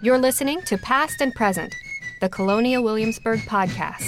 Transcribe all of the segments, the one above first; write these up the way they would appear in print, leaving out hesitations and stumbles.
You're listening to Past and Present, the Colonial Williamsburg podcast.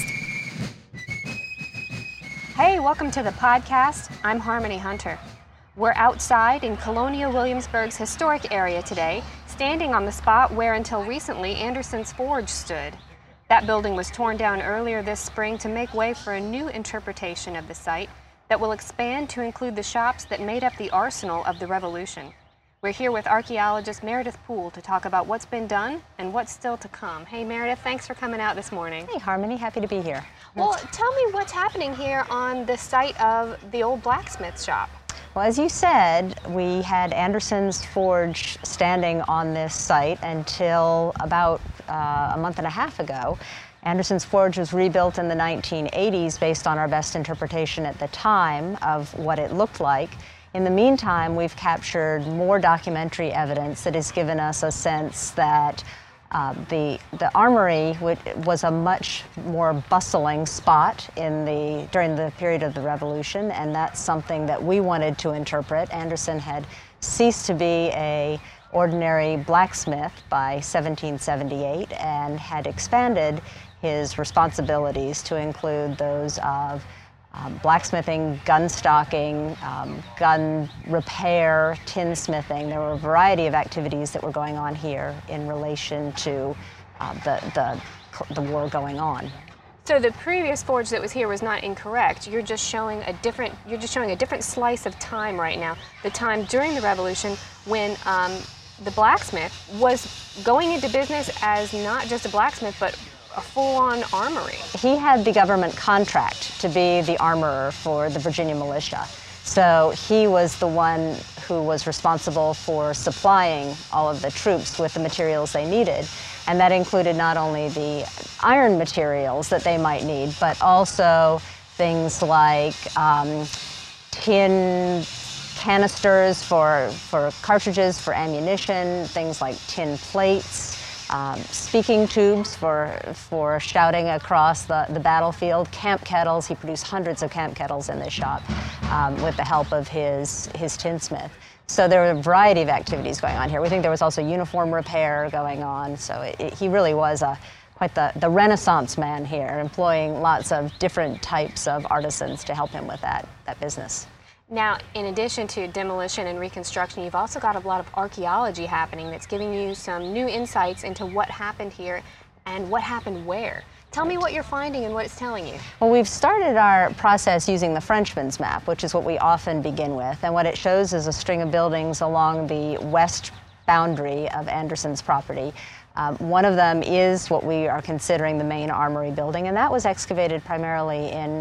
Hey, welcome to the podcast. I'm Harmony Hunter. We're outside in Colonial Williamsburg's historic area today, standing on the spot where until recently Anderson's Forge stood. That building was torn down earlier this spring to make way for a new interpretation of the site that will expand to include the shops that made up the arsenal of the Revolution. We're here with archaeologist Meredith Poole to talk about what's been done and what's still to come. Hey Meredith, thanks for coming out this morning. Hey Harmony, happy to be here. Well, tell me what's happening here on the site of the old blacksmith shop. Well, as you said, we had Anderson's Forge standing on this site until about a month and a half ago. Anderson's Forge was rebuilt in the 1980s based on our best interpretation at the time of what it looked like. In the meantime, we've captured more documentary evidence that has given us a sense that the armory was a much more bustling spot during the period of the Revolution, and that's something that we wanted to interpret. Anderson had ceased to be an ordinary blacksmith by 1778 and had expanded his responsibilities to include those of blacksmithing, gun stocking, gun repair, tinsmithing. There were a variety of activities that were going on here in relation to the war going on. So the previous forge that was here was not incorrect. You're just showing a different slice of time right now. The time during the Revolution when the blacksmith was going into business as not just a blacksmith, but a full-on armory. He had the government contract to be the armorer for the Virginia militia. So he was the one who was responsible for supplying all of the troops with the materials they needed. And that included not only the iron materials that they might need, but also things like tin canisters for cartridges, for ammunition, things like tin plates, speaking tubes for shouting across the battlefield, camp kettles. He produced hundreds of camp kettles in this shop with the help of his tinsmith. So there were a variety of activities going on here. We think there was also uniform repair going on. So he really was quite the Renaissance man here, employing lots of different types of artisans to help him with that business. Now, in addition to demolition and reconstruction, you've also got a lot of archaeology happening that's giving you some new insights into what happened here and what happened where. Tell me what you're finding and what it's telling you. Well, we've started our process using the Frenchman's Map, which is what we often begin with, and what it shows is a string of buildings along the west boundary of Anderson's property. One of them is what we are considering the main armory building, and that was excavated primarily in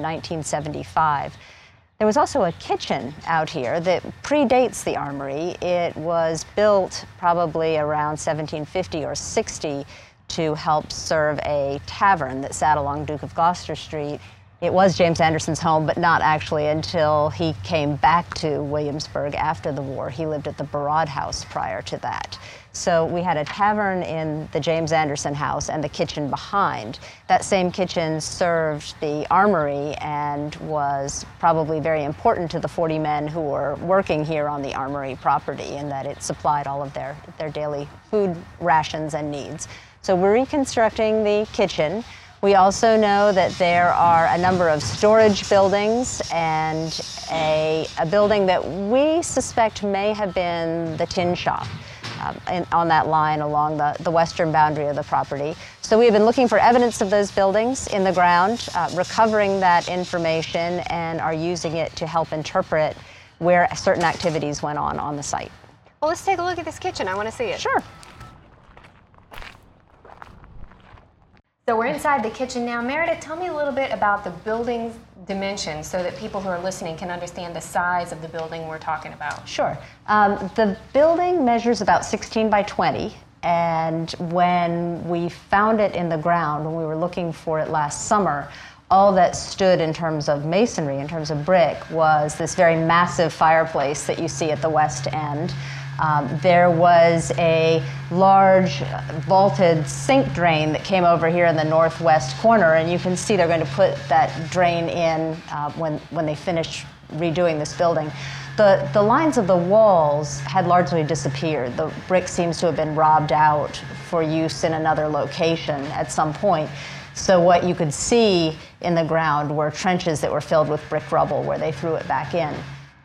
1975. There was also a kitchen out here that predates the armory. It was built probably around 1750 or 60 to help serve a tavern that sat along Duke of Gloucester Street. It was James Anderson's home, but not actually until he came back to Williamsburg after the war. He lived at the Barad House prior to that. So we had a tavern in the James Anderson house and the kitchen behind. That same kitchen served the armory and was probably very important to the 40 men who were working here on the armory property, in that it supplied all of their daily food rations and needs. So we're reconstructing the kitchen. We also know that there are a number of storage buildings and a building that we suspect may have been the tin shop on that line along the western boundary of the property. So we have been looking for evidence of those buildings in the ground, recovering that information, and are using it to help interpret where certain activities went on the site. Well, let's take a look at this kitchen. I want to see it. Sure. So we're inside the kitchen now. Meredith, tell me a little bit about the building's dimensions so that people who are listening can understand the size of the building we're talking about. Sure. The building measures about 16 by 20, and when we found it in the ground, when we were looking for it last summer, all that stood in terms of masonry, in terms of brick, was this very massive fireplace that you see at the west end. There was a large vaulted sink drain that came over here in the northwest corner, and you can see they're going to put that drain in when they finish redoing this building. The lines of the walls had largely disappeared. The brick seems to have been robbed out for use in another location at some point. So what you could see in the ground were trenches that were filled with brick rubble where they threw it back in.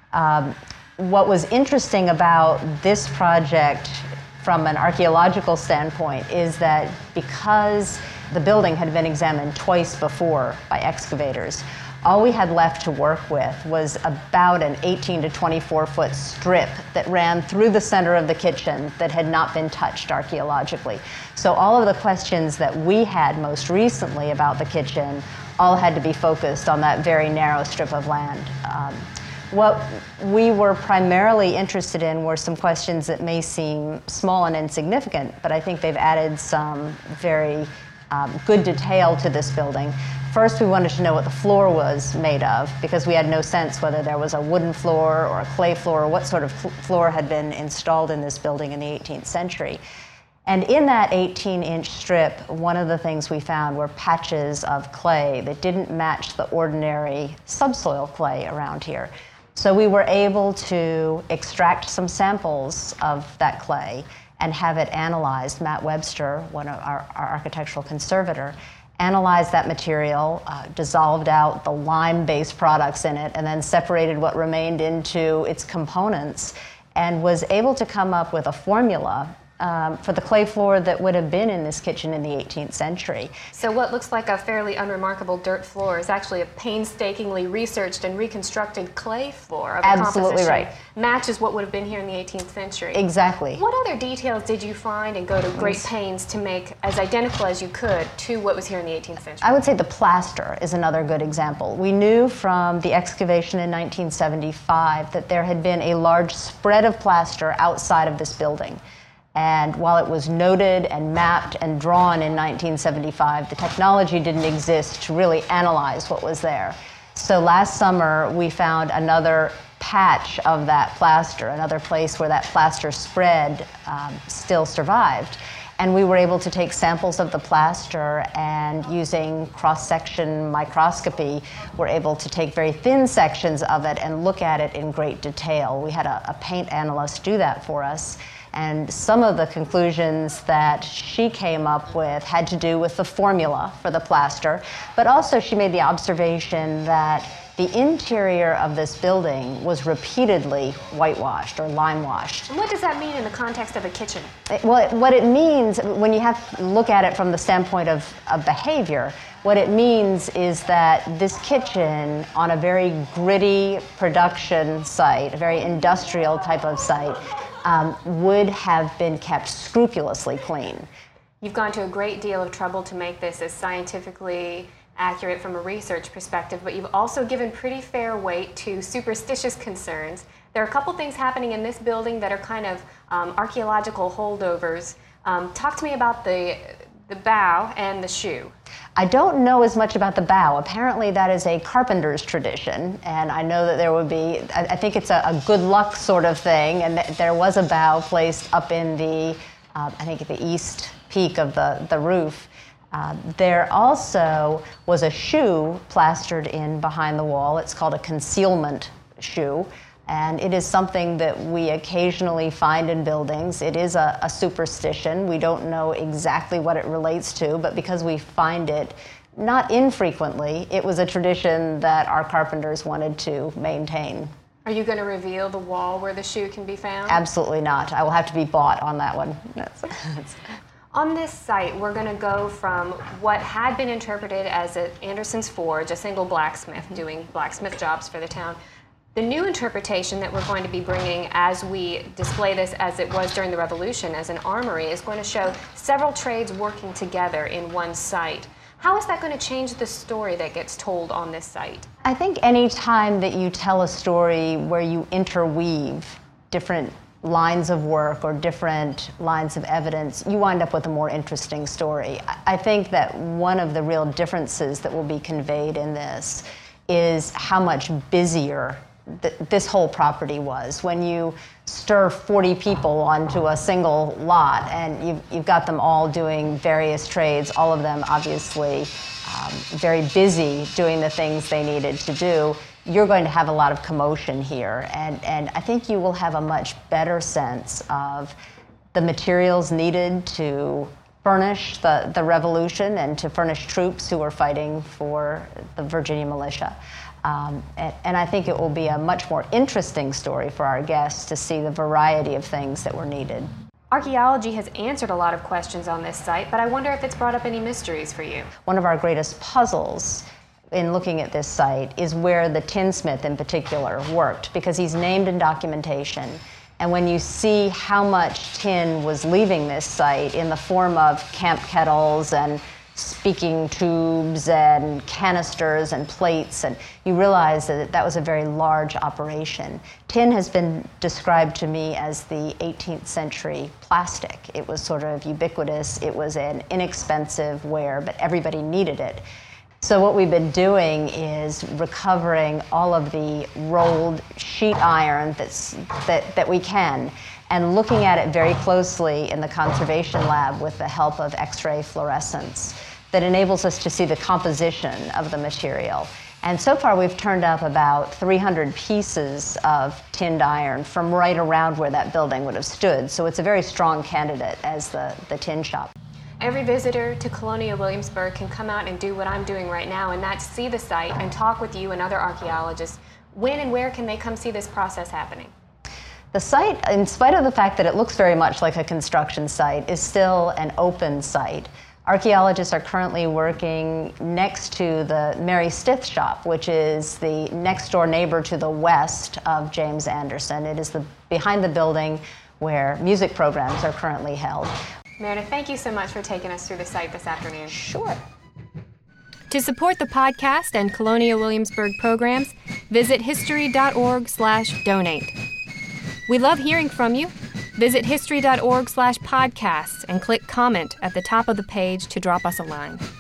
What was interesting about this project from an archaeological standpoint is that because the building had been examined twice before by excavators, all we had left to work with was about an 18 to 24 foot strip that ran through the center of the kitchen that had not been touched archaeologically. So all of the questions that we had most recently about the kitchen all had to be focused on that very narrow strip of land. What we were primarily interested in were some questions that may seem small and insignificant, but I think they've added some very good detail to this building. First, we wanted to know what the floor was made of, because we had no sense whether there was a wooden floor or a clay floor, or what sort of floor had been installed in this building in the 18th century. And in that 18-inch strip, one of the things we found were patches of clay that didn't match the ordinary subsoil clay around here. So we were able to extract some samples of that clay and have it analyzed. Matt Webster, our architectural conservator, analyzed that material, dissolved out the lime-based products in it, and then separated what remained into its components, and was able to come up with a formula for the clay floor that would have been in this kitchen in the 18th century. So what looks like a fairly unremarkable dirt floor is actually a painstakingly researched and reconstructed clay floor of a Absolutely right. Matches what would have been here in the 18th century. Exactly. What other details did you find and go to great pains to make as identical as you could to what was here in the 18th century? I would say the plaster is another good example. We knew from the excavation in 1975 that there had been a large spread of plaster outside of this building. And while it was noted and mapped and drawn in 1975, the technology didn't exist to really analyze what was there. So last summer, we found another patch of that plaster, another place where that plaster spread still survived. And we were able to take samples of the plaster, and using cross-section microscopy, were able to take very thin sections of it and look at it in great detail. We had a paint analyst do that for us. And some of the conclusions that she came up with had to do with the formula for the plaster, but also she made the observation that the interior of this building was repeatedly whitewashed or lime-washed. And what does that mean in the context of a kitchen? Well, what it means, when you have to look at it from the standpoint of behavior, what it means is that this kitchen, on a very gritty production site, a very industrial type of site, would have been kept scrupulously clean. You've gone to a great deal of trouble to make this as scientifically accurate from a research perspective, but you've also given pretty fair weight to superstitious concerns. There are a couple things happening in this building that are kind of archaeological holdovers. Talk to me about the bow and the shoe. I don't know as much about the bow. Apparently that is a carpenter's tradition, and I know that there would be, I think it's a good luck sort of thing, and there was a bow placed up in the, I think at the east peak of the roof. There also was a shoe plastered in behind the wall. It's called a concealment shoe. And it is something that we occasionally find in buildings. It is a superstition. We don't know exactly what it relates to, but because we find it not infrequently, it was a tradition that our carpenters wanted to maintain. Are you going to reveal the wall where the shoe can be found? Absolutely not. I will have to be bought on that one. On this site, we're going to go from what had been interpreted as Anderson's Forge, a single blacksmith doing blacksmith jobs for the town. The new interpretation that we're going to be bringing as we display this as it was during the Revolution as an armory is going to show several trades working together in one site. How is that going to change the story that gets told on this site? I think any time that you tell a story where you interweave different lines of work or different lines of evidence, you wind up with a more interesting story. I think that one of the real differences that will be conveyed in this is how much busier this whole property was. When you stir 40 people onto a single lot and you've got them all doing various trades, all of them obviously very busy doing the things they needed to do, you're going to have a lot of commotion here, and I think you will have a much better sense of the materials needed to furnish the revolution and to furnish troops who were fighting for the Virginia militia. And I think it will be a much more interesting story for our guests to see the variety of things that were needed. Archaeology has answered a lot of questions on this site, but I wonder if it's brought up any mysteries for you. One of our greatest puzzles in looking at this site is where the tinsmith in particular worked, because he's named in documentation. And when you see how much tin was leaving this site in the form of camp kettles and speaking tubes and canisters and plates, and you realize that that was a very large operation. Tin has been described to me as the 18th century plastic. It was sort of ubiquitous. It was an inexpensive ware, but everybody needed it. So what we've been doing is recovering all of the rolled sheet iron that we can, and looking at it very closely in the conservation lab with the help of X-ray fluorescence that enables us to see the composition of the material. And so far we've turned up about 300 pieces of tinned iron from right around where that building would have stood. So it's a very strong candidate as the tin shop. Every visitor to Colonial Williamsburg can come out and do what I'm doing right now, and that's see the site and talk with you and other archaeologists. When and where can they come see this process happening? The site, in spite of the fact that it looks very much like a construction site, is still an open site. Archaeologists are currently working next to the Mary Stith shop, which is the next door neighbor to the west of James Anderson. It is behind the building where music programs are currently held. Meredith, thank you so much for taking us through the site this afternoon. Sure. To support the podcast and Colonial Williamsburg programs, visit history.org/donate. We love hearing from you. Visit history.org/podcasts and click comment at the top of the page to drop us a line.